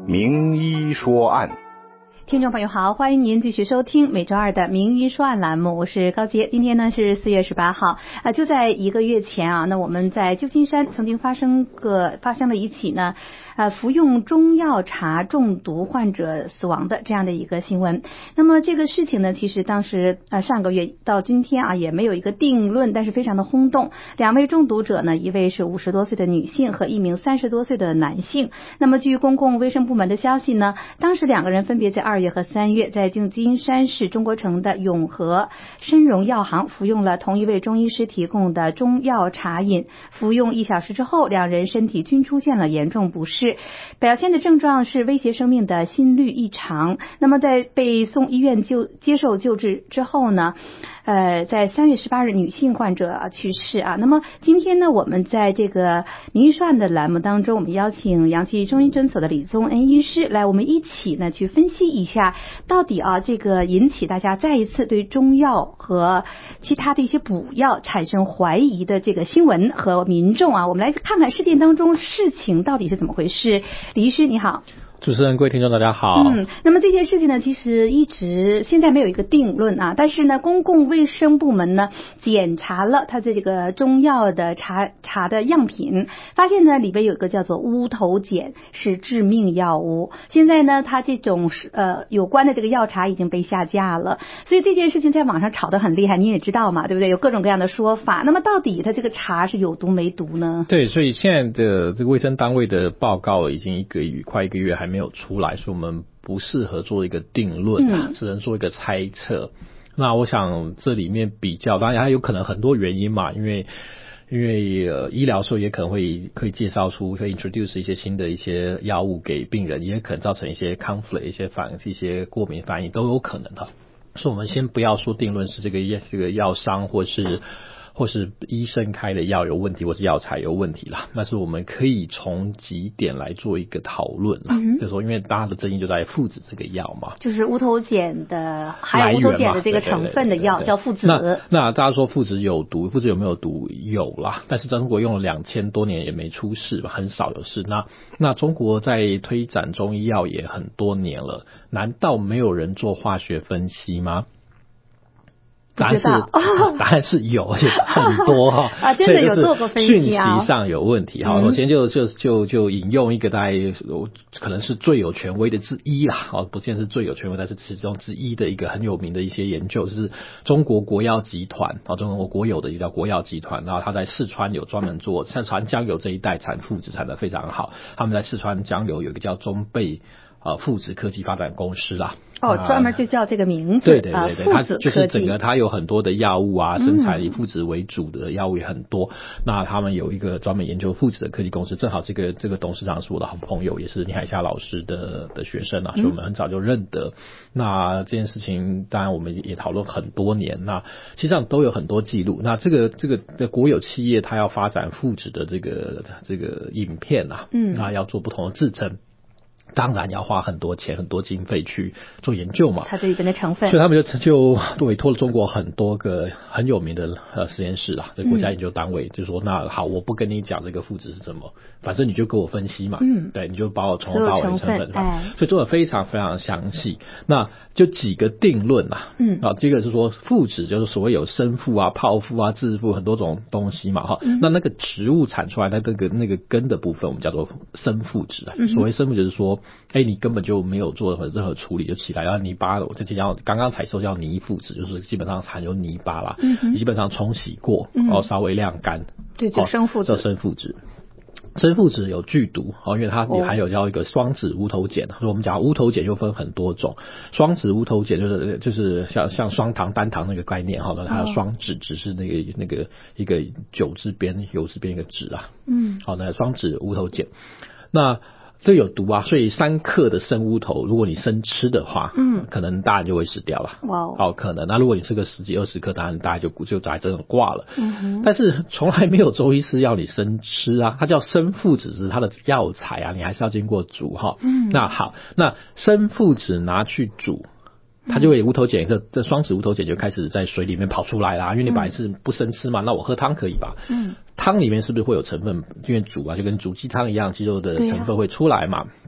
名医说案。 听众朋友好，欢迎您继续收听每周二的名医说案栏目，我是高洁。今天呢是4月18号就在1个月前那我们在旧金山曾经发生了一起呢服用中药茶中毒患者死亡的这样的一个新闻。那么这个事情呢，其实当时上个月到今天也没有一个定论，但是非常的轰动。2位中毒者呢，一位是50多岁的女性和一名30多岁的男性。那么据公共卫生部门的消息呢，当时2个人分别在2月和3月在旧金山市中国城的永和参荣药行服用了同一位中医师提供的中药茶饮，服用1小时之后，2人身体均出现了严重不适，表现的症状是威胁生命的心律异常。那么在被送医院接受救治之后呢，在3月18日女性患者去世那么今天呢，我们在这个名医说案的栏目当中，我们邀请阳气中医诊所的李宗恩医师来，我们一起呢去分析一下到底这个引起大家再一次对中药和其他的一些补药产生怀疑的这个新闻和民众我们来看看事件当中事情到底是怎么回事。李医师你好。 主持人，各位听众大家好。 那么这件事情呢，其实一直现在没有一个定论但是呢，公共卫生部门呢检查了它的这个中药的茶的样品，发现呢里边有一个叫做乌头碱是致命药物。现在呢，它这种有关的这个药茶已经被下架了，所以这件事情在网上炒得很厉害，你也知道嘛，对不对？有各种各样的说法。那么到底它这个茶是有毒没毒呢？ 对，所以现在的这个卫生单位的报告已经快一个月还没有出来，所以我们不适合做一个定论只能做一个猜测。那我想这里面比较，当然还有可能很多原因嘛，因为医疗时候也可能可以介绍出，可以 introduce 一些新的一些药物给病人，也可能造成一些 conflict， 一些过敏反应都有可能的。所以我们先不要说定论是这个药商或是医生开的药有问题，或是药材有问题啦，但是我们可以从几点来做一个讨论啦。就是说因为大家的争议就在附子这个药嘛， 就是乌头碱的，还有乌头碱的这个成分的药叫附子。 那大家说附子有毒，附子有没有毒？有啦，但是中国用了2000多年也没出事吧，很少有事。那中国在推展中医药也很多年了，难道没有人做化学分析吗？答案是有，而且很多真的有做过分析讯息上有问题首先就引用一个大概可能是最有权威的之一啦不见是最有权威，但是其中之一的一个很有名的一些研究，就是中国国药集团中国国有的一个叫国药集团，然后他在四川有专门做四川江油这一带产附子产得非常好，他们在四川江油有一个叫中贝附子科技发展公司啦专门就叫这个名字。 对，它就是整个它有很多的药物生产以附子为主的药物也很多。那他们有一个专门研究附子的科技公司，正好这个董事长是我的好朋友，也是倪海厦老师的学生所以我们很早就认得。那这件事情当然我们也讨论很多年，那实际上都有很多记录。那这个的国有企业它要发展附子的这个影片那要做不同的制程，当然要花很多钱很多经费去做研究嘛， 它这里边的成分， 所以他们就委托了中国很多个很有名的实验室这国家研究单位就说那好，我不跟你讲这个附子是什么，反正你就给我分析嘛对，你就把我从头到尾的成分所以做得非常非常详细。那就几个定论这个是说附子就是所谓有生附泡附致附很多种东西嘛那个植物产出来的那个根的部分我们叫做生附子所谓生附子就是说你根本就没有做任何处理就起来，然后泥巴我这叫刚刚采收叫泥附子，就是基本上含有泥巴啦基本上冲洗过稍微晾干对，就生附子叫生附子。生附子有剧毒因为它也含有叫一个双子乌头碱所以我们讲乌头碱又分很多种，双子乌头碱就是像双糖单糖那个概念它的双子只是那个一个九字边油字边一个子那双子乌头碱那这有毒所以3克的生乌头如果你生吃的话可能大人就会死掉了可能那如果你吃个10几20克当然大家就大家真的挂了但是从来没有中医师要你生吃它叫生附子是它的药材你还是要经过煮那好，那生附子拿去煮它就会乌头碱这双子乌头碱就开始在水里面跑出来啦，因为你本来是不生吃嘛那我喝汤可以吧汤里面是不是会有成分因为煮就跟煮鸡汤一样，鸡肉的成分会出来嘛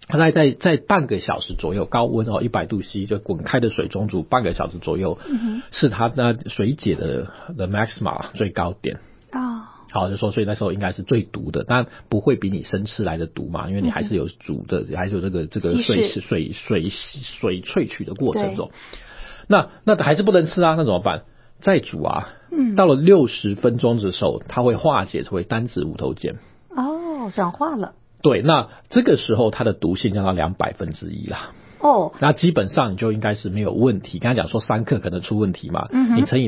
它在半个小时左右，高温100度 C 就滚开的水中煮半个小时左右，是它那水解的 maxima 最高点。好，就说所以那时候应该是最毒的，但不会比你生吃来的毒嘛，因为你还是有煮的，还是有这个水萃取的过程中。那还是不能吃啊，那怎么办？再煮啊，到了60分钟的时候，它会化解成为单子无头碱。 转化了。 对，那这个时候它的毒性降到1/2啦。那基本上你就应该是没有问题。刚才讲说3克可能出问题嘛，你乘以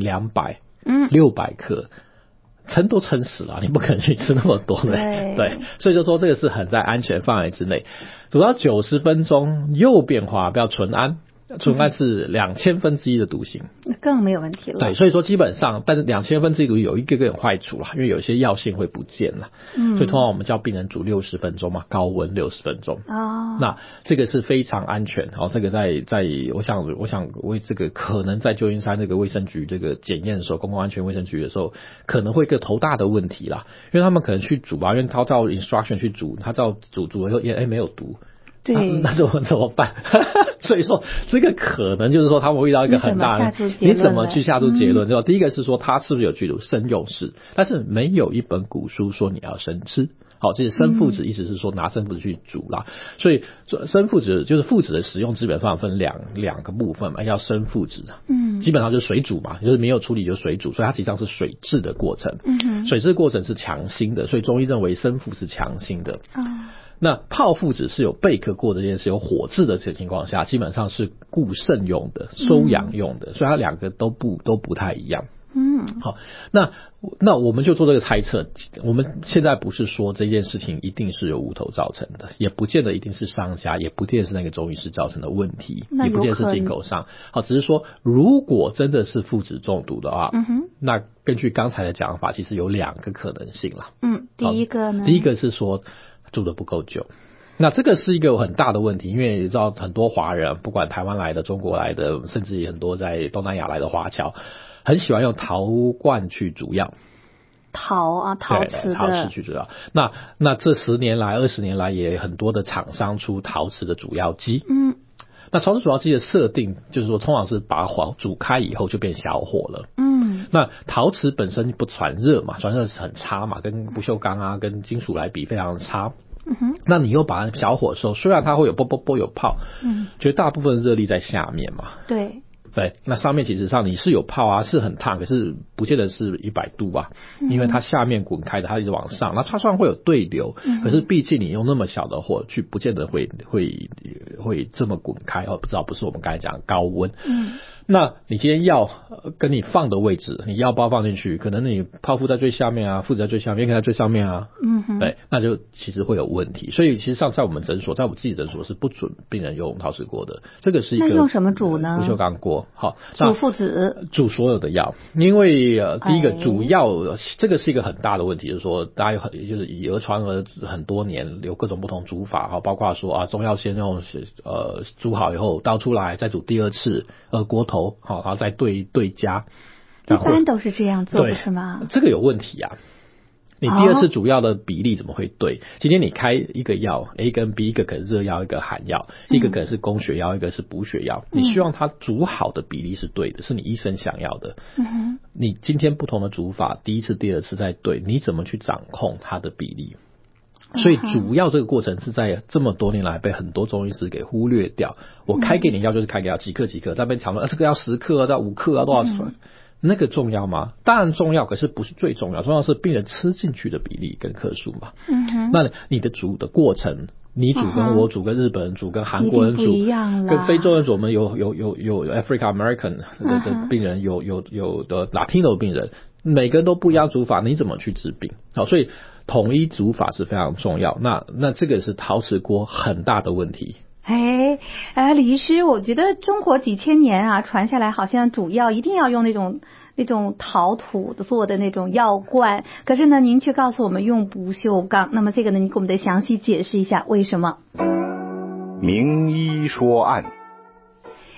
200，600克。撑都撑死了，你不可能去吃那么多的，对，所以就说这个是很在安全范围之内。煮到90分钟又变化，不要纯氨是2000分之一的毒性， 更没有问题了。 对，所以说基本上，但是2000分之一毒有一个坏处啦，因为有些药性会不见了，所以通常我们叫病人煮60分钟嘛，高温60分钟。那这个是非常安全。这个在我想为这个可能在旧金山这个卫生局这个检验的时候，公共安全卫生局的时候，可能会一个头大的问题啦，因为他们可能去煮吧，因为他照 instruction 去煮，他照煮了以后，没有毒。 对， 那怎么办？所以说这个可能就是说他们会遇到一个很大的，你怎么去下出结论？对吧？第一个是说它是不是有剧毒，生用是，但是没有一本古书说你要生吃。好，这是生附子，意思是说拿生附子去煮啦。所以生附子就是附子的使用基本上分两个部分嘛，要生附子，基本上就是水煮嘛，就是没有处理就水煮，所以它实际上是水质的过程，水质的过程是强心的，所以中医认为生附是强心的。那泡附子是有备课过的这件事，有火炙的这情况下，基本上是固肾用的、收阳用的，所以它两个都不太一样。好，那我们就做这个猜测。我们现在不是说这件事情一定是由无头造成的，也不见得一定是商家，也不见得是那个中医师造成的问题，也不见得是进口商。好，只是说如果真的是附子中毒的话，那根据刚才的讲法，其实有2个可能性啦。 第一个呢？ 第一个是说煮得不够久。那这个是一个很大的问题，因为你知道很多华人，不管台湾来的、中国来的，甚至也很多在东南亚来的华侨，很喜欢用陶罐去煮药。陶瓷去煮药。那这10年来、20年来，也很多的厂商出陶瓷的煮药机。那陶瓷煮药机的设定就是说，通常是把火煮开以后就变小火了。那陶瓷本身不传热嘛，传热是很差嘛，跟不锈钢啊、跟金属来比非常差。那你又把它小火的时候，虽然它会有啵啵啵有泡，绝大部分热力在下面嘛。 对， 那上面其实上你是有泡啊，是很烫，可是不见得是100度啊，因为它下面滚开的，它一直往上，那它虽然会有对流，可是毕竟你用那么小的火去，不见得会这么滚开不知道不是我们刚才讲的高温。那你今天药跟你放的位置，你药包放进去，可能你泡附在最下面啊，附在最下面，也可以在最上面啊。对，那就其实会有问题。所以其实上在我们诊所，在我自己诊所是不准病人用陶瓷锅的。这个是一个， 那用什么煮呢？ 不锈钢锅。好， 煮附子， 煮所有的药，因为第一个煮药，这个是一个很大的问题，就是说大家就是以讹传讹很多年，有各种不同煮法，包括说中药先用煮好以后倒出来，再煮第2次锅头，然后再对加。 一般都是这样做，是吗？ 这个有问题啊。你第2次煮药的比例怎么会对？今天你开一个药 A 跟 B， 一个可能热药，一个寒药，一个可能是供血药，一个是补血药，你希望它煮好的比例是对的，是你医生想要的。你今天不同的煮法，第1次、第2次再对，你怎么去掌控它的比例？所以煮药这个过程是在这么多年来被很多中医师给忽略掉。我开给你药就是开给药几克几克，在那边讲说这个要10克到5克多少钱？那个重要吗？当然重要，可是不是最重要，重要是病人吃进去的比例跟克数嘛。那你的煮的过程，你煮跟我煮跟日本人煮跟韩国人煮跟非洲人煮，我们有 African American 的病人，有的 Latino 病人，每个人都不一样煮法，你怎么去治病？好，所以统一煮法是非常重要。那这个是陶瓷锅很大的问题。 李医师，我觉得中国几千年传下来，好像煮药一定要用那种陶土做的那种药罐，可是呢，您却告诉我们用不锈钢。那么这个呢，您给我们得详细解释一下为什么？ 名医说案。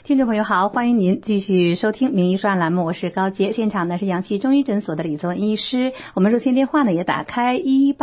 听众朋友好，欢迎您继续收听名医说案栏目，我是高洁。现场呢是阳气中医诊所的李宗恩医师，我们热线电话呢也打开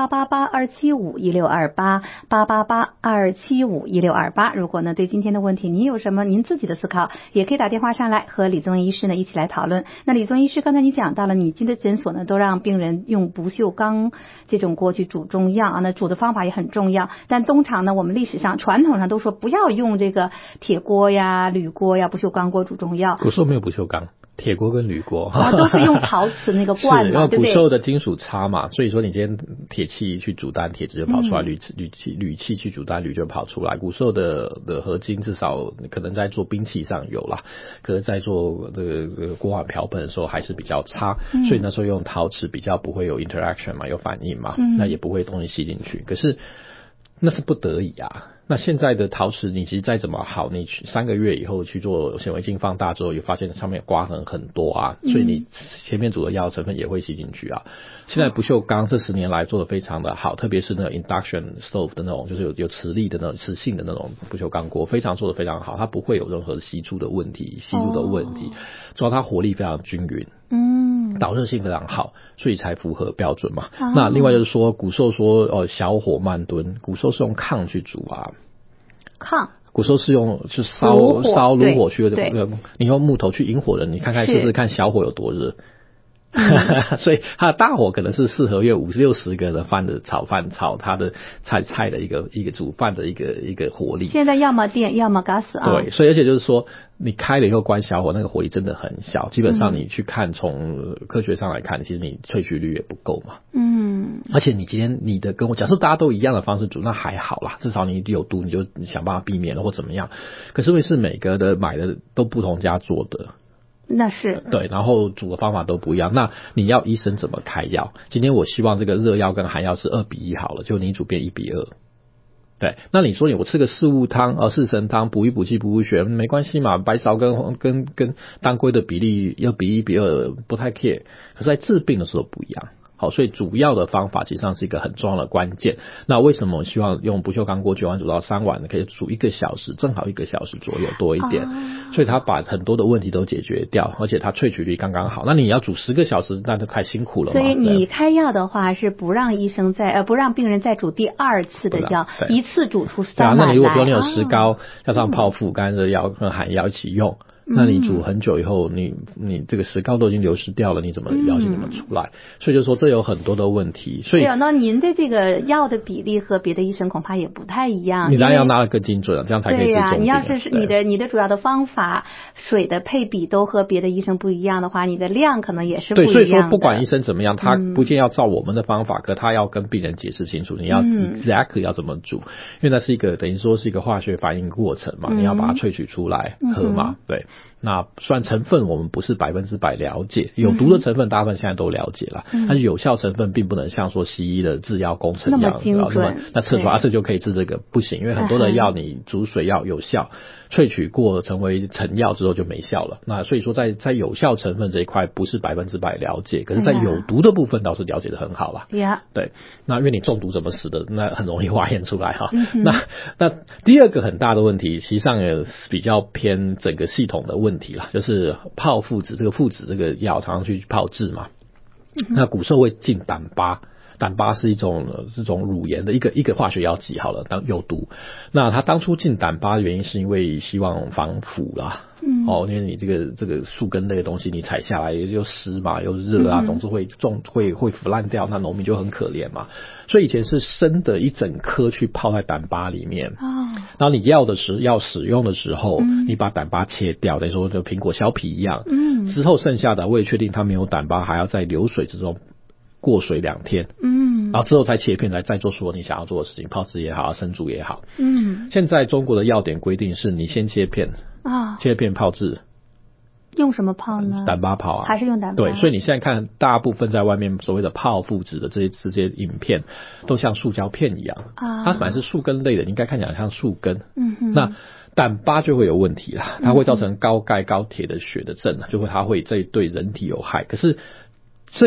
18882751628，88882751628。如果呢对今天的问题您有什么您自己的思考，也可以打电话上来和李宗恩医师呢一起来讨论。那李宗恩医师刚才你讲到了，你进的诊所呢都让病人用不锈钢这种锅去煮中药啊，那煮的方法也很重要，但通常呢我们历史上传统上都说不要用这个铁锅呀、铝锅呀、不锈钢锅煮中药。 古时候没有不锈钢，铁锅跟铝锅都是用陶瓷那个罐嘛， 对不对？古时候的金属差嘛，所以说你今天铁器去煮蛋，铁质就跑出来；铝器去煮蛋，铝就跑出来。古时候的合金至少可能在做兵器上有啦，可是在做这个锅碗瓢盆的时候还是比较差，所以那时候用陶瓷比较不会有 interaction 嘛，有反应嘛，那也不会东西吸进去。可是那是不得已啊。那现在的陶瓷你其实再怎么好，你3个月以后去做显微镜放大之后，也发现上面刮痕很多啊，所以你前面煮的药成分也会吸进去啊。现在不锈钢这10年来做的非常的好，特别是那个 induction stove 的那种，就是有磁力的那种磁性的那种不锈钢锅，做的非常好，它不会有任何吸出的问题，主要它火力非常均匀。导热性非常好，所以才符合标准嘛。那另外就是说，古时候说小火慢炖，古时候是用炕去煮啊。 炕。 古时候是用烧炉火去，你用木头去引火的，你看试试看小火有多热。所以它的大火可能是适合约50-60个人饭的炒它的菜的一个煮饭的一个火力。 现在要么电要么 gas 啊。 对，所以而且就是说你开了以后关小火，那个火力真的很小，基本上你去看从科学上来看，其实你萃取率也不够嘛。而且你今天你的跟我假设大家都一样的方式煮，那还好啦，至少你有毒你就想办法避免了或怎么样。可是因为是每个的买的都不同家做的。 那是对，然后煮的方法都不一样。那你要医生怎么开药？今天我希望这个热药跟寒药是2:1好了，就你煮变1:2。对，那你说我吃个四神汤补一补气补血没关系嘛，白芍跟当归的比例2:1:2不太 care， 可是在治病的时候不一样。好，所以主要的方法其实上是一个很重要的关键。那为什么我希望用不锈钢锅9碗煮到3碗呢？可以煮1个小时，正好1个小时左右多一点。所以它把很多的问题都解决掉，而且它萃取率刚刚好。那你要煮10个小时，那就太辛苦了嘛。 所以你开药的话是不让病人再煮第2次的药，一次煮出3碗来。 那你如果说你有石膏加上泡附干热药跟寒药一起用。那你煮很久以后，你这个石膏都已经流失掉了，你怎么药性怎么出来？所以就说这有很多的问题。所以那您的这个药的比例和别的医生恐怕也不太一样。 你当然要拿得更精准了，这样才可以治重病。 你要是你的主要的方法，水的配比都和别的医生不一样的话，你的量可能也是不一样的。 对，所以说不管医生怎么样，他不见要照我们的方法，可他要跟病人解释清楚，你要 exactly 要怎么煮，因为那是一个等于说是一个化学反应过程嘛，你要把它萃取出来喝嘛，对。那虽然成分我们不是100%了解，有毒的成分大部分现在都了解了，但是有效成分并不能像说西医的制药工程一样，那测出来这就可以治这个不行，因为很多的药你煮水药有效，萃取过成为成药之后就没效了。那所以说在有效成分这一块不是100%了解，可是在有毒的部分倒是了解的很好啦。对，那因为你中毒怎么死的，那很容易化验出来哈。那第二个很大的问题，实际上也比较偏整个系统的问题啦，就是泡附子，这个附子这个药常常去泡制嘛。那古时候会进胆巴。胆巴是一种这种乳盐的一个化学药剂好了，当有毒。那他当初进胆巴的原因是因为希望防腐啦。因为你这个树根类的东西你采下来又湿嘛又热啊，总是会腐烂掉，那农民就很可怜嘛。所以以前是生的一整颗去泡在胆巴里面。然后你要使用的时候，你把胆巴切掉，等于说就苹果削皮一样。之后剩下的为了确定它没有胆巴，还要在流水之中过水2天，然后之后才切片来再做所有你想要做的事情，泡制也好，生煮也好。现在中国的药典规定是你先切片切片泡制。 用什么泡呢？ 胆巴泡啊， 还是用胆巴？ 对，所以你现在看大部分在外面所谓的泡附子的这些影片，都像塑胶片一样它本来是树根类的，你应该看起来像树根。那胆巴就会有问题啦，它会造成高钙高铁的血的症，它会对人体有害。可是这个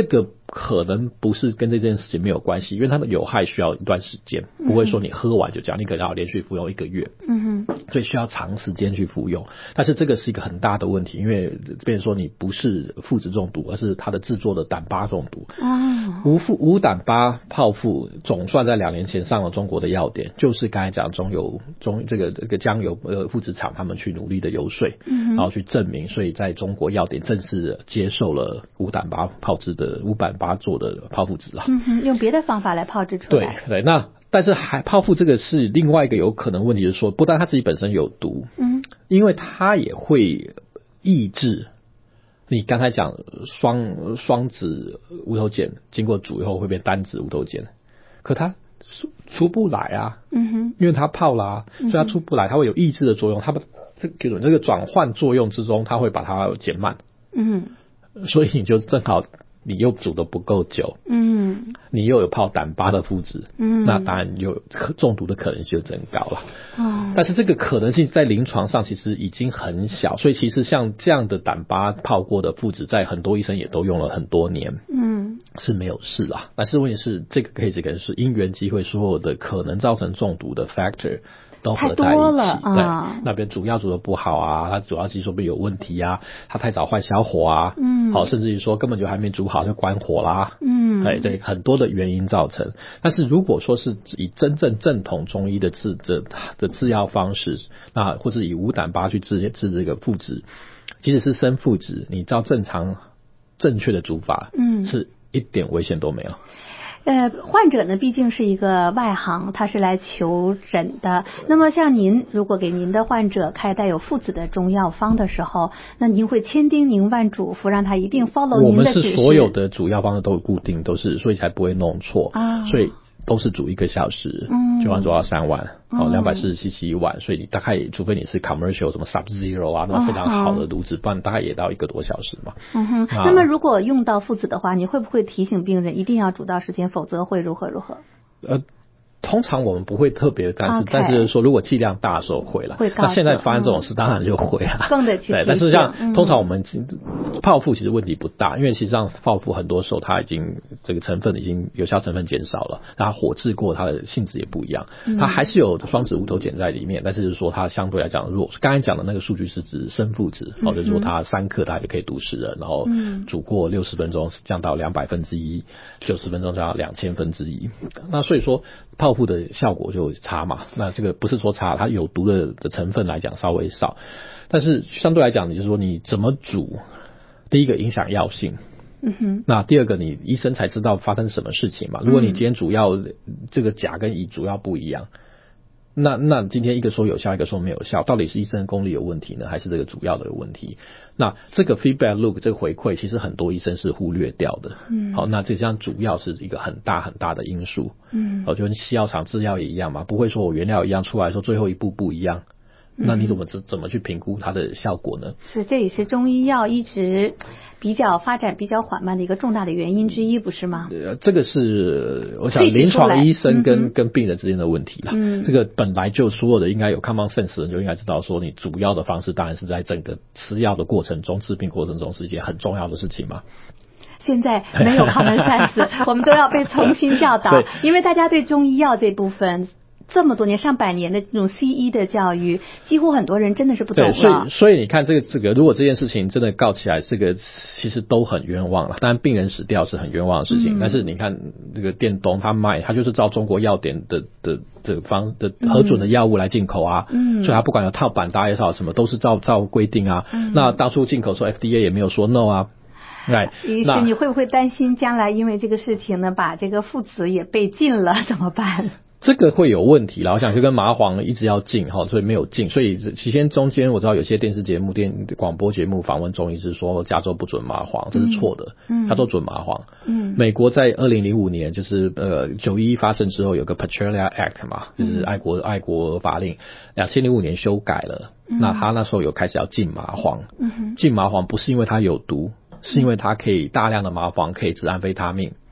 可能不是跟这件事情没有关系，因为它的有害需要一段时间，不会说你喝完就这样，你可能要连续服用1个月，所以需要长时间去服用。但是这个是一个很大的问题，因为变成说你不是麸质中毒，而是它的制作的胆巴中毒。无胆巴泡麸总算在2年前上了中国的药典，就是刚才讲这个江油麸质厂他们去努力的游说，然后去证明，所以在中国药典正式接受了无胆巴泡制的无胆巴做的泡麸质用别的方法来泡制出来。 对，那但是泡麸这个是另外一个有可能问题，就是说不但它自己本身有毒，因为它也会抑制你刚才讲双子无头碱经过煮以后会变单子无头碱，可它出不来啊，因为它泡啦，所以它出不来，它会有抑制的作用，它这个转换作用之中，它会把它减慢，所以你就正好你又煮得不够久，你又有泡胆巴的麸质，那当然有中毒的可能性就增高了。但是这个可能性在临床上其实已经很小，所以其实像这样的胆巴泡过的麸质，在很多医生也都用了很多年，是没有事啦。但是问题是，这个 case 可能是因缘机会，所有的可能造成中毒的 factor都合在一起，对，那边煮药煮得不好啊，它主要技术不有问题啊，它太早换小火啊，甚至于说根本就还没煮好就关火啦，对，很多的原因造成。但是如果说是以真正正统中医的制药方式，那或是以无胆巴去制这个麸质，即使是生麸质，你照正常正确的煮法，是一点危险都没有。 患者呢毕竟是一个外行，他是来求诊的。那么像您如果给您的患者开带有麸质的中药方的时候，那您会千叮咛万嘱咐让他一定 follow 您的指示。我们是所有的主药方都固定，都是，所以才不会弄错，所以都是煮1个小时，9碗煮到3碗，240cc 1碗，所以你大概除非你是 commercial 什么 Sub-Zero 啊，那非常好的炉子，不然大概也到1个多小时嘛。 那么如果用到麸质的话，你会不会提醒病人一定要煮到时间，否则会如何？ 通常我们不会特别干涉，但是说如果剂量大的时候会了。那现在发生这种事当然就会了， 更得去对。但是像通常我们泡麸其实问题不大，因为其实上泡麸很多时候它已经这个成分已经有效成分减少了，它火制过它的性质也不一样，它还是有双子无头碱在里面，但是说它相对来讲弱。刚才讲的那个数据是指生麸质，就是说它3克它就可以毒死人，然后煮过60分钟降到1/200，90分钟降到1/2000。那所以说泡麸的效果就差嘛，那这个不是说差，它有毒的成分来讲稍微少，但是相对来讲，就是说你怎么煮，第一个影响药性，那第二个你医生才知道发生什么事情嘛。如果你今天主要这个甲跟乙主要不一样，那今天一个说有效，一个说没有效，到底是医生的功力有问题呢，还是这个主要的有问题？那这个 feedback loop 这个回馈，其实很多医生是忽略掉的。好，那这项主要是一个很大很大的因素。就跟西药厂制药也一样嘛，不会说我原料一样出来说最后一步不一样。那你怎么去评估它的效果呢？ 是，这也是中医药一直发展比较缓慢的一个重大的原因之一，不是吗？ 这个是我想临床医生跟病人之间的问题啦。这个本来就所有的应该有 common sense 的人就应该知道说，你主要的方式当然是在整个吃药的过程中、治病过程中是一件很重要的事情嘛。 现在没有 common sense， 我们都要被重新教导，因为大家对中医药这部分这么多年上百年的这种西医的教育，几乎很多人真的是不懂了。 对，所以你看这个，如果这件事情真的告起来，这个其实都很冤枉了。当然病人死掉是很冤枉的事情，但是你看这个电东他卖，他就是照中国药典的核准的药物来进口啊，所以他不管有套版搭也好什么，都是照规定啊。那当初进口说 FDA 也没有说 no 啊。 于是你会不会担心将来因为这个事情呢，把这个麸质也被禁了，怎么办？ 这个会有问题啦，我想就跟麻黄一直要禁所以没有禁，所以期间中间我知道有些电视节目、广播节目访问中医是说加州不准麻黄，这是错的，加州准麻黄。美国在2005年就是911发生之后有个 Patriot Act 嘛，就是爱国法令，2005年修改了，那他那时候有开始要禁麻黄，禁麻黄不是因为它有毒，是因为它可以大量的麻黄可以治安非他命。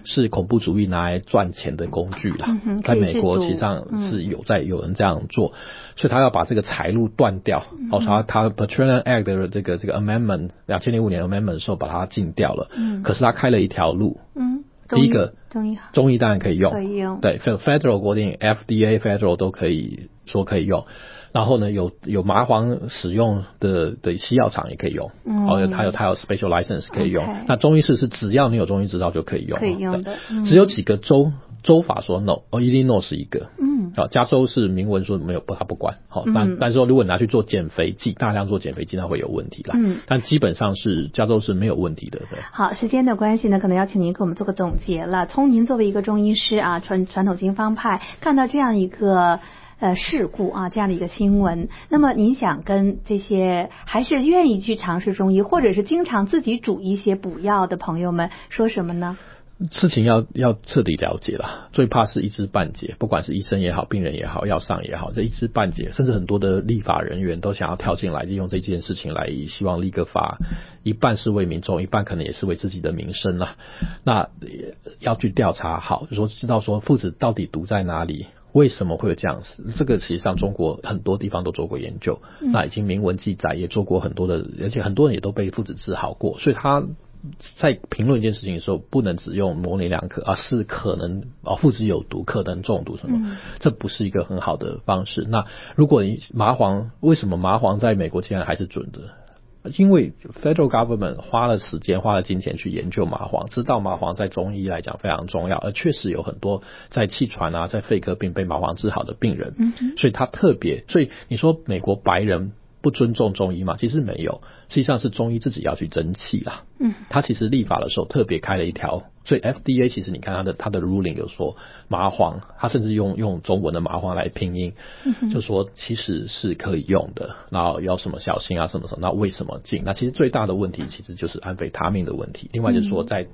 是恐怖主义拿来赚钱的工具啦。在美国其实上是有人这样做，所以他要把这个财路断掉。他 Patriot Act 的这个 Amendment 2005年 Amendment 的时候把它禁掉了。可是他开了一条路。第一个中医当然可以用，对 Federal 国定 FDA Federal 都可以说可以用。然后呢，有麻黄使用的西药厂也可以用，它有 special license 可以用。那中医师是只要你有中医执照就可以用，可以用的。只有几个州法说 no，Illinois 是一个，加州是明文说没有，他不管。但是说如果你拿去做减肥剂，大量做减肥剂，那会有问题啦。但基本上是加州是没有问题的。对。 好，时间的关系呢，可能要请您给我们做个总结了。从您作为一个中医师啊，传统经方派，看到这样一个事故啊，这样的一个新闻，那么您想跟这些还是愿意去尝试中医，或者是经常自己煮一些补药的朋友们说什么呢？ 事情要彻底了解了，最怕是一知半解，不管是医生也好，病人也好，药商也好，这一知半解，甚至很多的立法人员都想要跳进来，利用这件事情来希望立个法，一半是为民众，一半可能也是为自己的民生啦。那要去调查好，就说知道说附子到底毒在哪里，为什么会有这样子？这个实际上中国很多地方都做过研究，那已经明文记载，也做过很多的，而且很多人也都被附子治好过，所以他在评论一件事情的时候，不能只用模棱两可，而是可能附子有毒，可能中毒什么，这不是一个很好的方式。那如果你麻黄，为什么麻黄在美国竟然还是准的？因为 Federal Government 花了时间花了金钱去研究麻黄，知道麻黄在中医来讲非常重要，而确实有很多在气喘啊在肺科病被麻黄治好的病人，所以他特别，所以你说美国白人不尊重中医吗？其实没有，实际上是中医自己要去争气啦。他其实立法的时候特别开了一条，所以 FDA 其实你看他的 ruling 有说麻黄，他甚至用中文的麻黄来拼音，就说其实是可以用的，然后要什么小心啊什么什么，那为什么禁？那其实最大的问题其实就是安非他命的问题。另外就是说在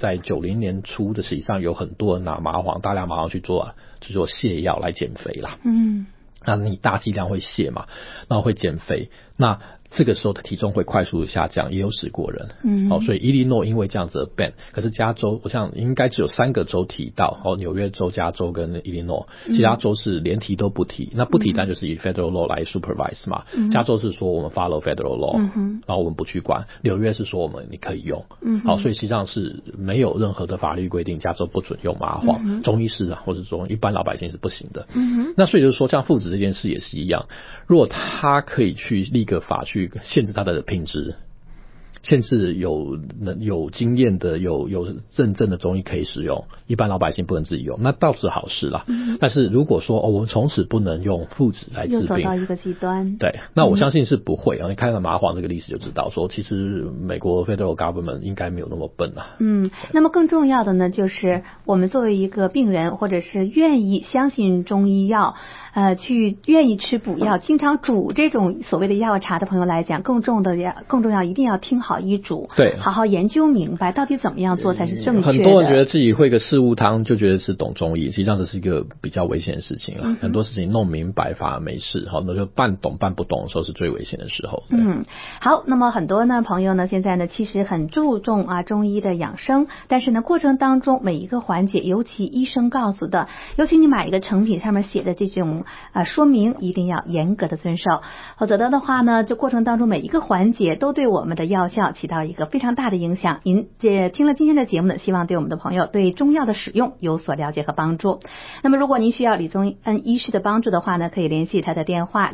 90年初的实际上有很多人拿麻黄大量麻黄去做泻药来减肥啦。那你大剂量会泻嘛，然后会减肥，那这个时候的体重会快速的下降，也有使过人。所以伊利诺因为这样子的 ban， 可是加州我想应该只有3个州提到，纽约州、加州跟伊利诺，其他州是连提都不提。那不提但就是以 federal law 来 supervise 嘛。加州是说我们 follow federal law，然后我们不去管。纽约是说你可以用。所以实际上是没有任何的法律规定加州不准用麻黄，中医师啊或者说一般老百姓是不行的。那所以就是说像附子这件事也是一样，如果他可以去立个法去限制它的品质，限制有经验的有认证的中医可以使用，一般老百姓不能自己用，那倒是好事啦。但是如果说我们从此不能用附子来治病， 又走到一个极端， 对，那我相信是不会你看到麻黄这个历史就知道说，其实美国 Federal Government 应该没有那么笨啊。 那么更重要的呢，就是我们作为一个病人，或者是愿意相信中医药，去愿意吃补药，经常煮这种所谓的药茶的朋友来讲，更重要一定要听好医嘱， 对， 好好研究明白到底怎么样做才是正确的。 很多人觉得自己会个四物汤就觉得是懂中医，实际上这是一个比较危险的事情了。很多事情弄明白反而没事，那就半懂半不懂的时候是最危险的时候。 好，那么很多呢朋友呢现在呢其实很注重中医的养生，但是呢过程当中每一个环节，尤其医生告诉的，尤其你买一个成品上面写的这种说明一定要严格的遵守，否则的话呢，这过程当中每一个环节都对我们的药效起到一个非常大的影响。您听了今天的节目呢，希望对我们的朋友对中药的使用有所了解和帮助。那么如果您需要李宗恩医师的帮助的话呢，可以联系他的电话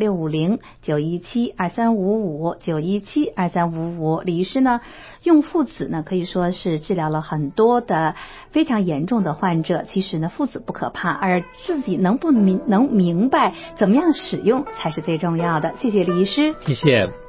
650-917-2355 917-2355。李医师呢用附子呢可以说是治疗了很多的非常严重的患者。其实呢附子不可怕，而自己能明白怎么样使用才是最重要的。谢谢李医师。 谢谢。